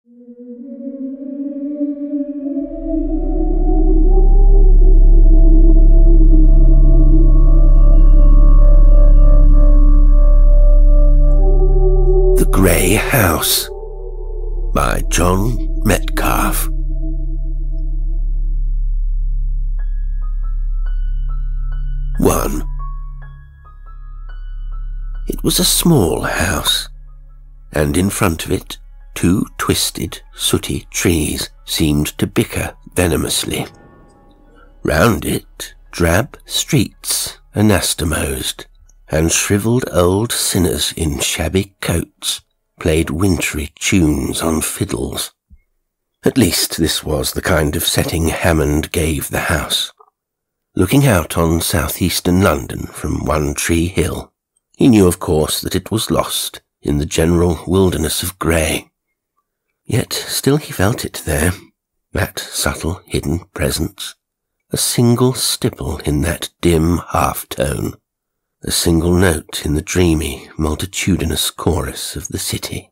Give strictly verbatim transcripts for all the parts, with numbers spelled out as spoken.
The Grey House by John Metcalfe. one. It was a small house, and in front of it two twisted, sooty trees seemed to bicker venomously. Round it, drab streets anastomosed, and shrivelled old sinners in shabby coats played wintry tunes on fiddles. At least this was the kind of setting Hammond gave the house. Looking out on southeastern London from One Tree Hill, he knew of course that it was lost in the general wilderness of grey. Yet still he felt it there, that subtle hidden presence, a single stipple in that dim half-tone, a single note in the dreamy, multitudinous chorus of the city.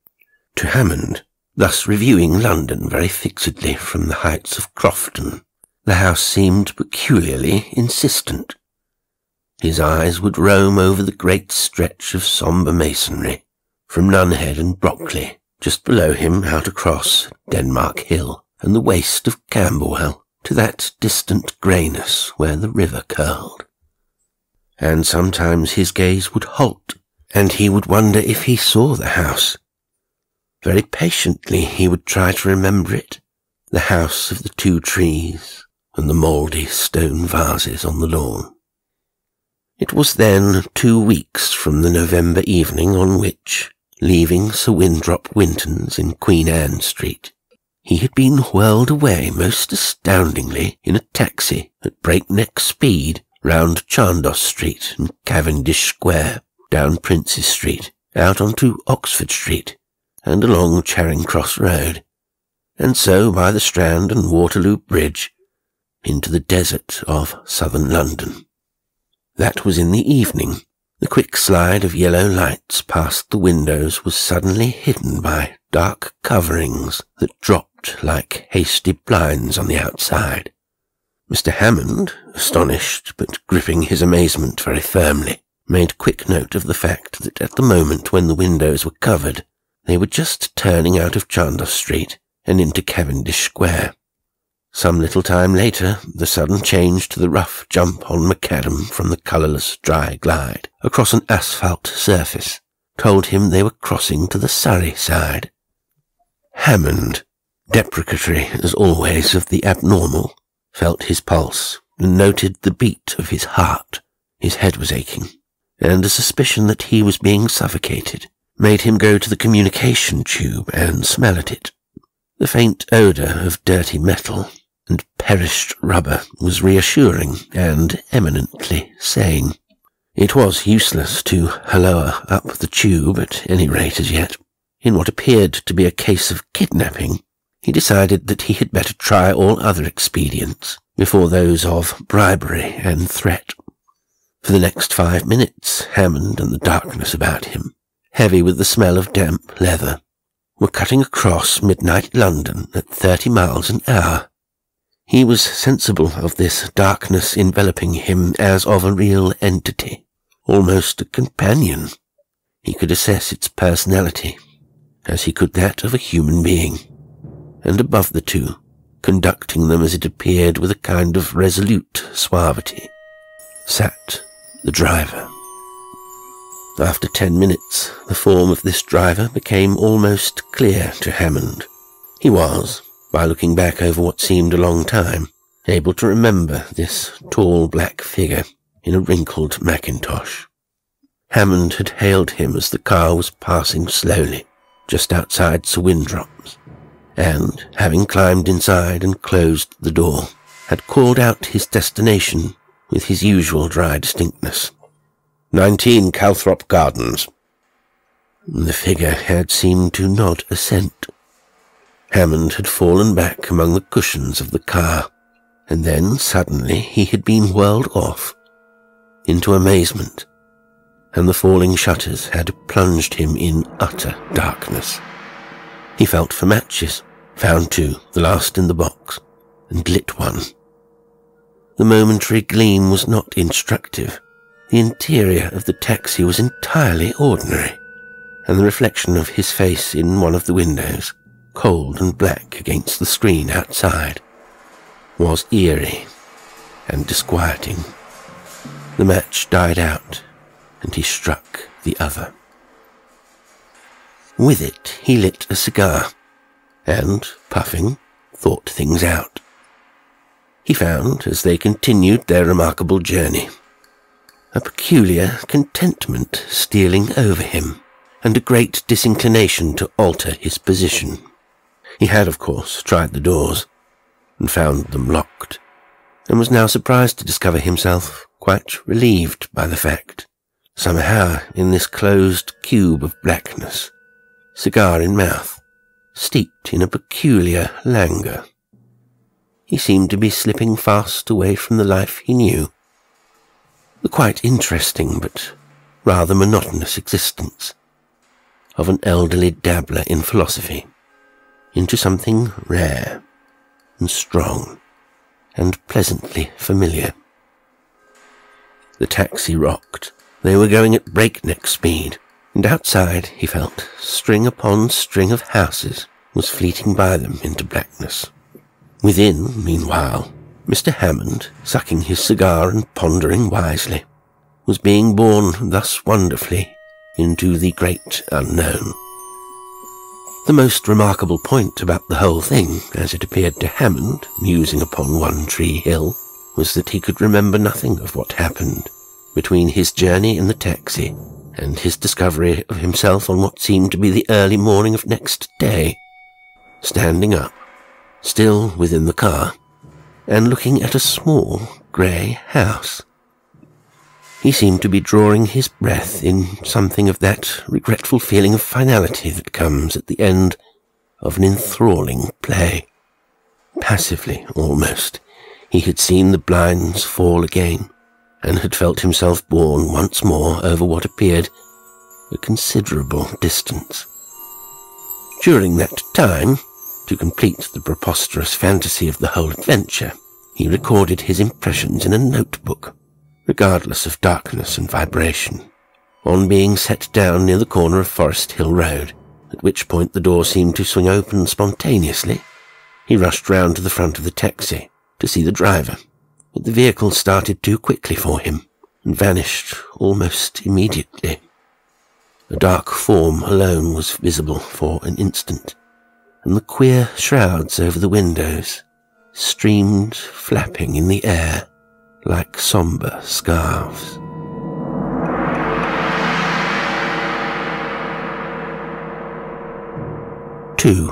To Hammond, thus reviewing London very fixedly from the heights of Crofton, the house seemed peculiarly insistent. His eyes would roam over the great stretch of sombre masonry, from Nunhead and Brockley, just below him out across Denmark Hill and the waste of Camberwell, to that distant greyness where the river curled. And sometimes his gaze would halt, and he would wonder if he saw the house. Very patiently he would try to remember it, the house of the two trees and the mouldy stone vases on the lawn. It was then two weeks from the November evening on which, leaving Sir Winthrop Winton's in Queen Anne Street, he had been whirled away most astoundingly in a taxi at breakneck speed round Chandos Street and Cavendish Square, down Princes Street, out onto Oxford Street, and along Charing Cross Road, and so by the Strand and Waterloo Bridge, into the desert of southern London. That was in the evening. The quick slide of yellow lights past the windows was suddenly hidden by dark coverings that dropped like hasty blinds on the outside. Mister Hammond, astonished but gripping his amazement very firmly, made quick note of the fact that at the moment when the windows were covered, they were just turning out of Chandos Street and into Cavendish Square. Some little time later, the sudden change to the rough jump on macadam from the colourless dry glide across an asphalt surface told him they were crossing to the Surrey side. Hammond, deprecatory as always of the abnormal, felt his pulse and noted the beat of his heart. His head was aching, and a suspicion that he was being suffocated made him go to the communication tube and smell at it. The faint odour of dirty metal and perished rubber was reassuring and eminently sane. It was useless to halloa up the tube, at any rate as yet. In what appeared to be a case of kidnapping, he decided that he had better try all other expedients before those of bribery and threat. For the next five minutes, Hammond and the darkness about him, heavy with the smell of damp leather, were cutting across midnight London at thirty miles an hour. He was sensible of this darkness enveloping him as of a real entity, almost a companion. He could assess its personality, as he could that of a human being, and above the two, conducting them as it appeared with a kind of resolute suavity, sat the driver. After ten minutes, the form of this driver became almost clear to Hammond. He was, by looking back over what seemed a long time, able to remember this tall black figure in a wrinkled mackintosh. Hammond had hailed him as the car was passing slowly, just outside Sir Wintrop's, and, having climbed inside and closed the door, had called out his destination with his usual dry distinctness. nineteen Calthrop Gardens. The figure had seemed to nod assent. Hammond had fallen back among the cushions of the car, and then suddenly he had been whirled off into amazement, and the falling shutters had plunged him in utter darkness. He felt for matches, found two, the last in the box, and lit one. The momentary gleam was not instructive. The interior of the taxi was entirely ordinary, and the reflection of his face in one of the windows, cold and black against the screen outside, was eerie and disquieting. The match died out, and he struck the other. With it he lit a cigar, and, puffing, thought things out. He found, as they continued their remarkable journey, a peculiar contentment stealing over him, and a great disinclination to alter his position. He had, of course, tried the doors, and found them locked, and was now surprised to discover himself quite relieved by the fact. Somehow, in this closed cube of blackness, cigar in mouth, steeped in a peculiar languor, he seemed to be slipping fast away from the life he knew, the quite interesting but rather monotonous existence of an elderly dabbler in philosophy, into something rare and strong and pleasantly familiar. The taxi rocked. They were going at breakneck speed, and outside, he felt, string upon string of houses was fleeting by them into blackness. Within, meanwhile, Mister Hammond, sucking his cigar and pondering wisely, was being borne thus wonderfully into the great unknown. The most remarkable point about the whole thing, as it appeared to Hammond, musing upon One Tree Hill, was that he could remember nothing of what happened between his journey in the taxi and his discovery of himself on what seemed to be the early morning of next day, standing up, still within the car, and looking at a small grey house. He seemed to be drawing his breath in something of that regretful feeling of finality that comes at the end of an enthralling play. Passively, almost, he had seen the blinds fall again, and had felt himself borne once more over what appeared a considerable distance. During that time, to complete the preposterous fantasy of the whole adventure, he recorded his impressions in a notebook, regardless of darkness and vibration, on being set down near the corner of Forest Hill Road, at which point the door seemed to swing open spontaneously. He rushed round to the front of the taxi to see the driver, but the vehicle started too quickly for him, and vanished almost immediately. A dark form alone was visible for an instant, and the queer shrouds over the windows streamed flapping in the air like sombre scarves. Two.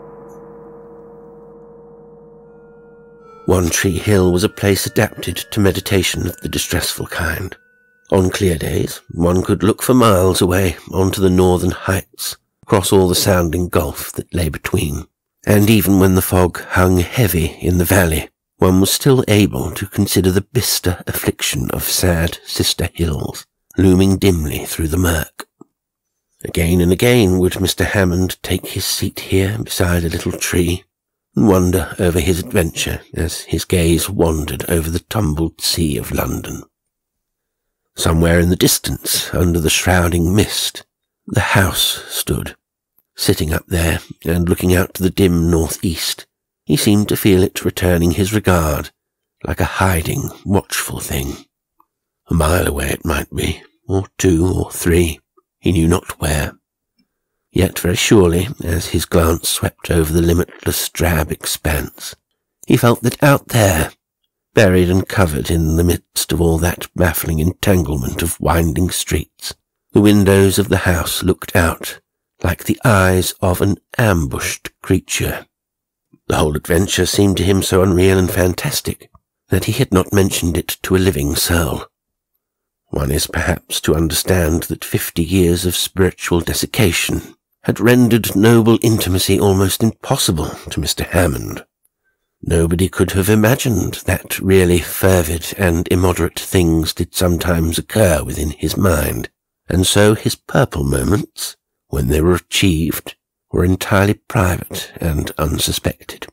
One Tree Hill was a place adapted to meditation of the distressful kind. On clear days, one could look for miles away onto the northern heights, across all the sounding gulf that lay between, and even when the fog hung heavy in the valley, one was still able to consider the bister affliction of sad sister hills looming dimly through the murk. Again and again would Mister Hammond take his seat here beside a little tree, and wonder over his adventure as his gaze wandered over the tumbled sea of London. Somewhere in the distance, under the shrouding mist, the house stood, sitting up there and looking out to the dim northeast. He seemed to feel it returning his regard, like a hiding, watchful thing. A mile away it might be, or two or three, he knew not where. Yet very surely, as his glance swept over the limitless drab expanse, he felt that out there, buried and covered in the midst of all that baffling entanglement of winding streets, the windows of the house looked out like the eyes of an ambushed creature. The whole adventure seemed to him so unreal and fantastic that he had not mentioned it to a living soul. One is perhaps to understand that fifty years of spiritual desiccation had rendered noble intimacy almost impossible to Mister Hammond. Nobody could have imagined that really fervid and immoderate things did sometimes occur within his mind, and so his purple moments, when they were achieved, were entirely private and unsuspected.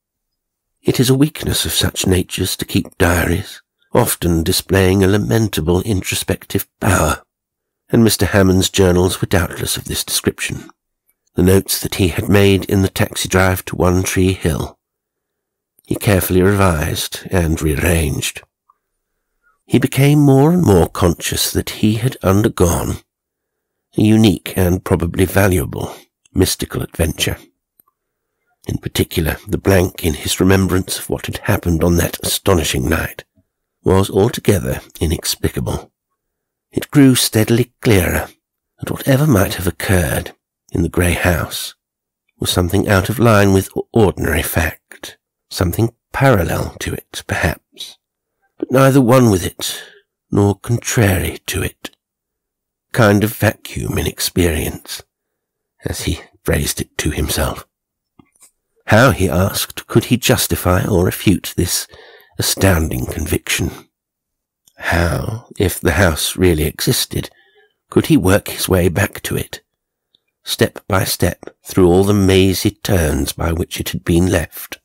It is a weakness of such natures to keep diaries, often displaying a lamentable introspective power, and Mister Hammond's journals were doubtless of this description. The notes that he had made in the taxi drive to One Tree Hill he carefully revised and rearranged. He became more and more conscious that he had undergone a unique and probably valuable mystical adventure. In particular, the blank in his remembrance of what had happened on that astonishing night was altogether inexplicable. It grew steadily clearer that whatever might have occurred in the grey house was something out of line with ordinary fact, something parallel to it, perhaps, but neither one with it nor contrary to it. Kind of vacuum in experience, as he phrased it to himself. How, he asked, could he justify or refute this astounding conviction? How, if the house really existed, could he work his way back to it, step by step through all the mazy turns by which it had been left?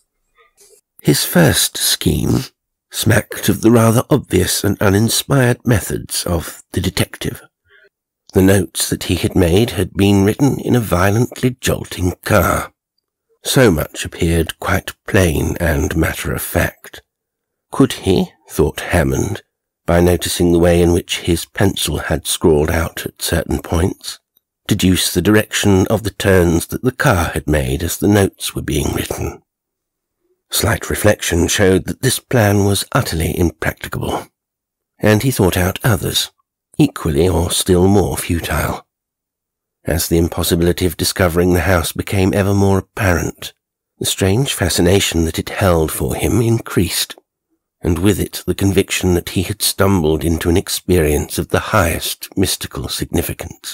His first scheme smacked of the rather obvious and uninspired methods of the detective. The notes that he had made had been written in a violently jolting car. So much appeared quite plain and matter-of-fact. Could he, thought Hammond, by noticing the way in which his pencil had scrawled out at certain points, deduce the direction of the turns that the car had made as the notes were being written? Slight reflection showed that this plan was utterly impracticable, and he thought out others, equally or still more futile. As the impossibility of discovering the house became ever more apparent, the strange fascination that it held for him increased, and with it the conviction that he had stumbled into an experience of the highest mystical significance.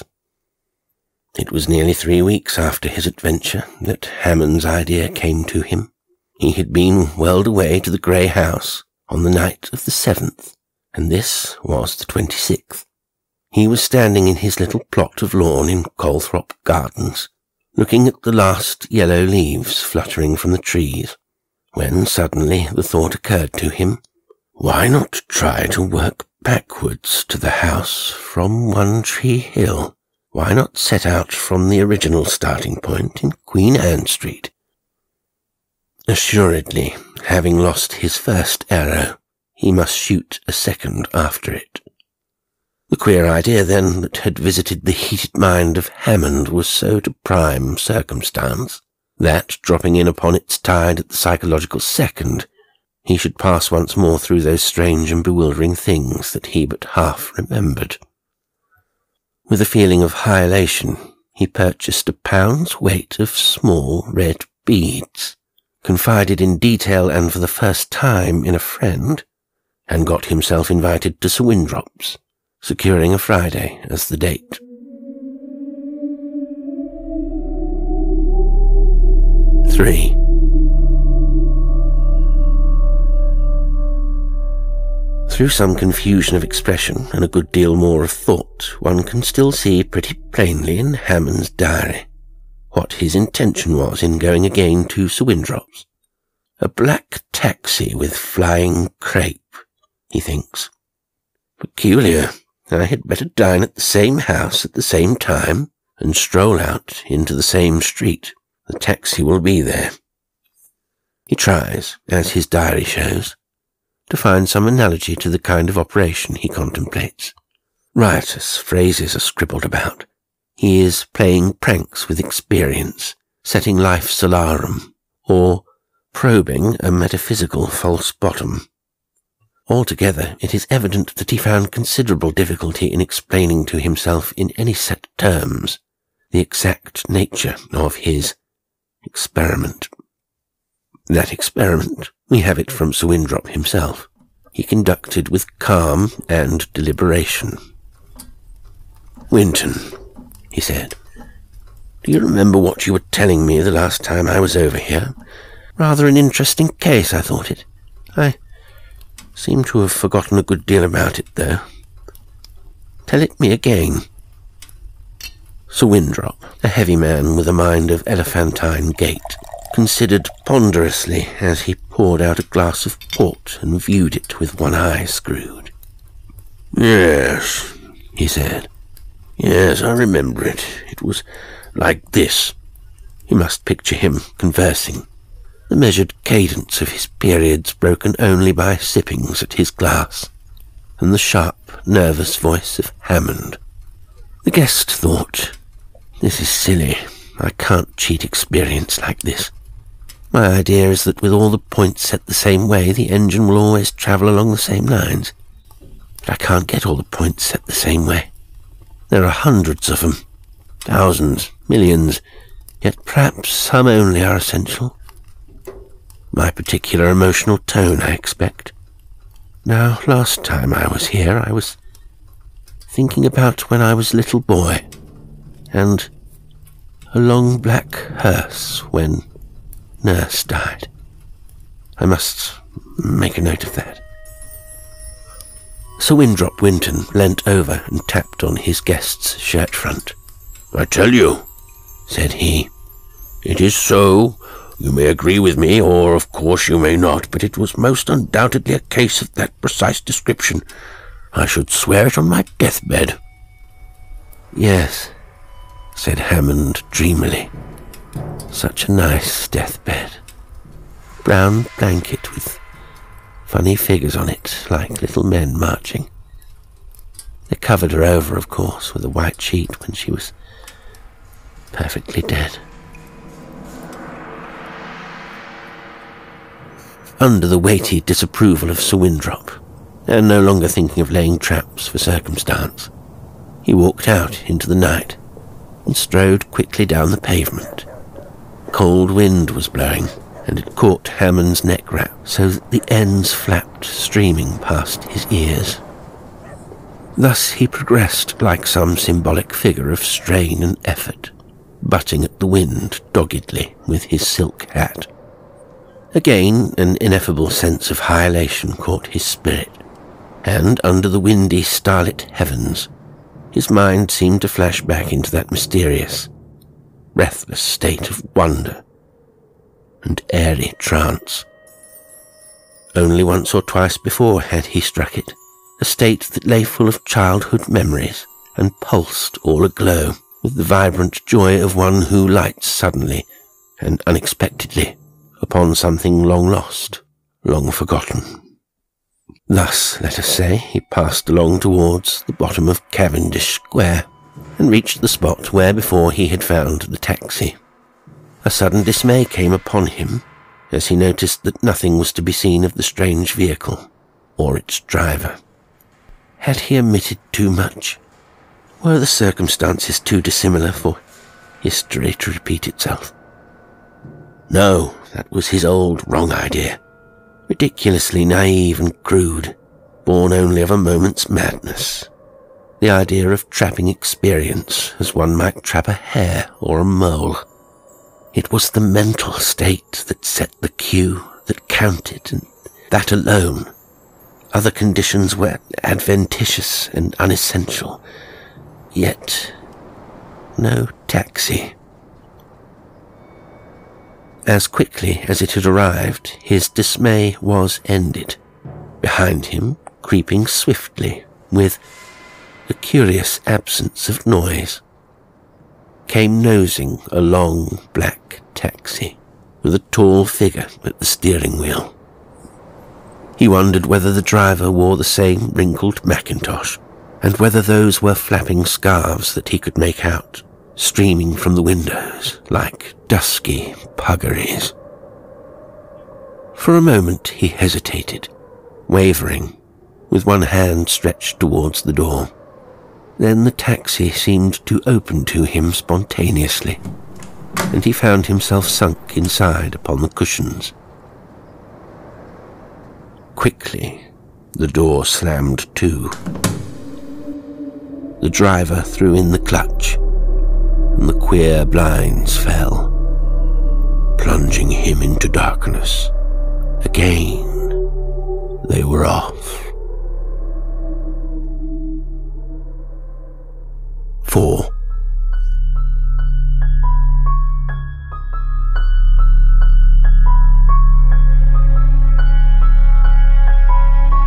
It was nearly three weeks after his adventure that Hammond's idea came to him. He had been whirled away to the grey house on the night of the seventh, and this was the twenty-sixth. He was standing in his little plot of lawn in Calthrop Gardens, looking at the last yellow leaves fluttering from the trees, when suddenly the thought occurred to him, why not try to work backwards to the house from One Tree Hill? Why not set out from the original starting point in Queen Anne Street? Assuredly, having lost his first arrow, he must shoot a second after it. The queer idea, then, that had visited the heated mind of Hammond was so to prime circumstance that, dropping in upon its tide at the psychological second, he should pass once more through those strange and bewildering things that he but half remembered. With a feeling of high elation, he purchased a pound's weight of small red beads, confided in detail and for the first time in a friend, and got himself invited to Sir Windrop's, securing a Friday as the date. Three. Through some confusion of expression and a good deal more of thought, one can still see pretty plainly in Hammond's diary what his intention was in going again to Sir Windrop's. A black taxi with flying crepe, he thinks. Peculiar. I had better dine at the same house at the same time and stroll out into the same street. The taxi will be there. He tries, as his diary shows, to find some analogy to the kind of operation he contemplates. Riotous phrases are scribbled about. He is playing pranks with experience, setting life's alarum, or probing a metaphysical false bottom. Altogether, it is evident that he found considerable difficulty in explaining to himself in any set terms the exact nature of his experiment. That experiment, we have it from Sir Windrop himself, he conducted with calm and deliberation. "Winton," he said, "do you remember what you were telling me the last time I was over here? Rather an interesting case, I thought it. I seem to have forgotten a good deal about it, though. Tell it me again." Sir Winthrop, a heavy man with a mind of elephantine gait, considered ponderously as he poured out a glass of port and viewed it with one eye screwed. "Yes," he said. "Yes, I remember it. It was like this." He must picture him conversing, the measured cadence of his periods broken only by sippings at his glass, and the sharp, nervous voice of Hammond. The guest thought, "This is silly. I can't cheat experience like this. My idea is that with all the points set the same way, the engine will always travel along the same lines. But I can't get all the points set the same way. There are hundreds of them, thousands, millions, yet perhaps some only are essential. My particular emotional tone, I expect. Now, last time I was here, I was thinking about when I was a little boy, and a long black hearse when Nurse died. I must make a note of that." Sir Winthrop Winton leant over and tapped on his guest's shirt front. "I tell you," said he, "it is so. You may agree with me, or of course you may not, but it was most undoubtedly a case of that precise description. I should swear it on my deathbed." "Yes," said Hammond dreamily. "Such a nice deathbed. Brown blanket with funny figures on it, like little men marching. They covered her over, of course, with a white sheet when she was perfectly dead." Under the weighty disapproval of Sir Winthrop, and no longer thinking of laying traps for circumstance, he walked out into the night and strode quickly down the pavement. Cold wind was blowing, and it caught Hammond's neck wrap so that the ends flapped, streaming past his ears. Thus he progressed like some symbolic figure of strain and effort, butting at the wind doggedly with his silk hat. Again an ineffable sense of high elation caught his spirit, and under the windy, starlit heavens, his mind seemed to flash back into that mysterious, breathless state of wonder and airy trance. Only once or twice before had he struck it, a state that lay full of childhood memories and pulsed all aglow with the vibrant joy of one who lights suddenly and unexpectedly upon something long lost, long forgotten. Thus, let us say, he passed along towards the bottom of Cavendish Square, and reached the spot where before he had found the taxi. A sudden dismay came upon him as he noticed that nothing was to be seen of the strange vehicle or its driver. Had he omitted too much? Were the circumstances too dissimilar for history to repeat itself? No, that was his old wrong idea, ridiculously naive and crude, born only of a moment's madness. The idea of trapping experience as one might trap a hare or a mole. It was the mental state that set the cue, that counted, and that alone. Other conditions were adventitious and unessential. Yet, no taxi. As quickly as it had arrived, his dismay was ended. Behind him, creeping swiftly, with a curious absence of noise, came nosing a long black taxi, with a tall figure at the steering wheel. He wondered whether the driver wore the same wrinkled mackintosh, and whether those were flapping scarves that he could make out, streaming from the windows like dusky puggaries. For a moment he hesitated, wavering, with one hand stretched towards the door. Then the taxi seemed to open to him spontaneously, and he found himself sunk inside upon the cushions. Quickly, the door slammed to. The driver threw in the clutch, and the queer blinds fell, plunging him into darkness. Again, they were off. Four.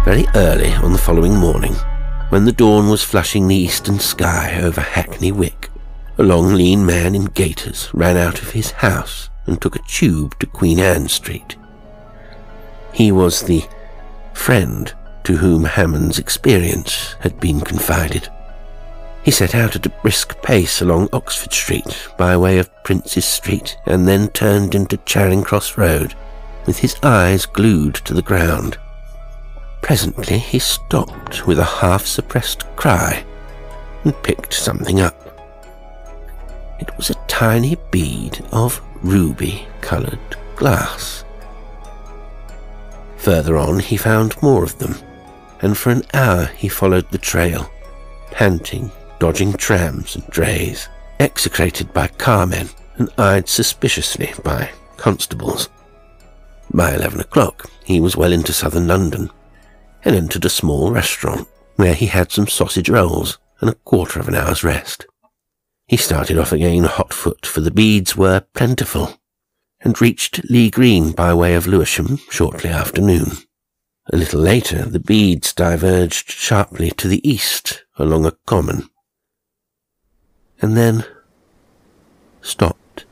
Very early on the following morning, when the dawn was flushing the eastern sky over Hackney Wick, a long lean man in gaiters ran out of his house and took a tube to Queen Anne Street. He was the friend to whom Hammond's experience had been confided. He set out at a brisk pace along Oxford Street by way of Prince's Street and then turned into Charing Cross Road with his eyes glued to the ground. Presently he stopped with a half-suppressed cry and picked something up. It was a tiny bead of ruby-coloured glass. Further on he found more of them, and for an hour he followed the trail, panting, dodging trams and drays, execrated by carmen and eyed suspiciously by constables. By eleven o'clock he was well into southern London, and entered a small restaurant where he had some sausage rolls and a quarter of an hour's rest. He started off again hot-foot, for the beads were plentiful, and reached Lee Green by way of Lewisham shortly after noon. A little later the beads diverged sharply to the east along a common, and then stopped.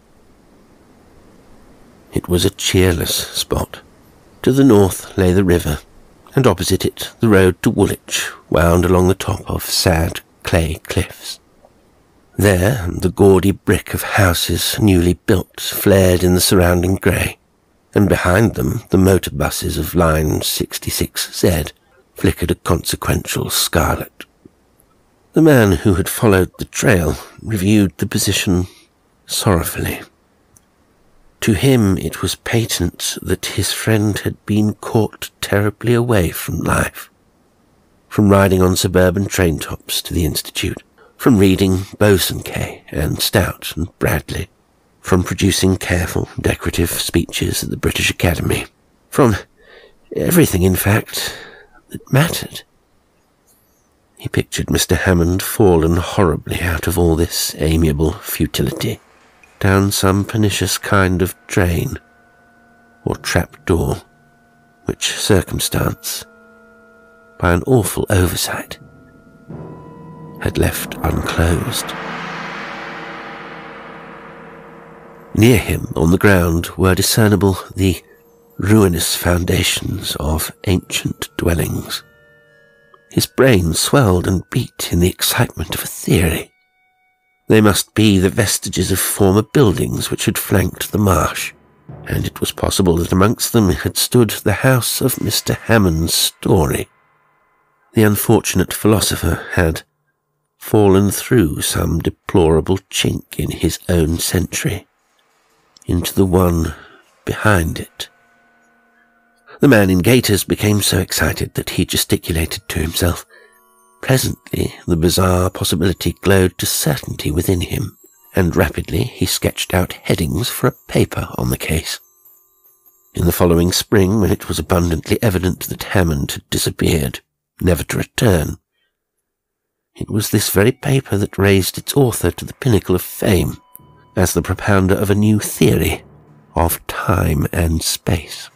It was a cheerless spot. To the north lay the river, and opposite it the road to Woolwich wound along the top of sad clay cliffs. There the gaudy brick of houses newly built flared in the surrounding grey, and behind them the motor buses of line sixty-six Z flickered a consequential scarlet. The man who had followed the trail reviewed the position sorrowfully. To him it was patent that his friend had been caught terribly away from life, from riding on suburban train tops to the Institute, from reading Bosanquet and Stout and Bradley, from producing careful, decorative speeches at the British Academy, from everything, in fact, that mattered. He pictured Mister Hammond fallen horribly out of all this amiable futility, down some pernicious kind of drain or trap-door, which circumstance, by an awful oversight, had left unclosed. Near him, on the ground, were discernible the ruinous foundations of ancient dwellings. His brain swelled and beat in the excitement of a theory. They must be the vestiges of former buildings which had flanked the marsh, and it was possible that amongst them had stood the house of Mister Hammond's story. The unfortunate philosopher had fallen through some deplorable chink in his own century into the one behind it. The man in gaiters became so excited that he gesticulated to himself. Presently the bizarre possibility glowed to certainty within him, and rapidly he sketched out headings for a paper on the case. In the following spring, when it was abundantly evident that Hammond had disappeared, never to return, it was this very paper that raised its author to the pinnacle of fame as the propounder of a new theory of time and space.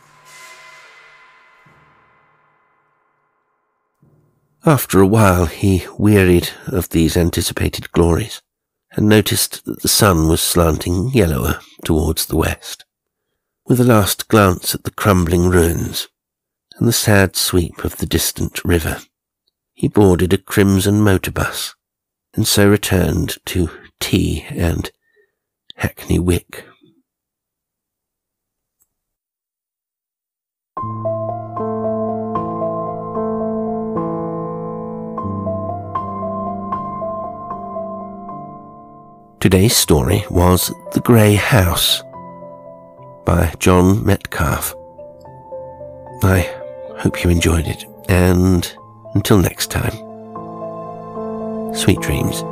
After a while he wearied of these anticipated glories, and noticed that the sun was slanting yellower towards the west. With a last glance at the crumbling ruins and the sad sweep of the distant river, he boarded a crimson motor bus, and so returned to tea and Hackney Wick. Today's story was The Grey House by John Metcalfe. I hope you enjoyed it, and until next time, sweet dreams.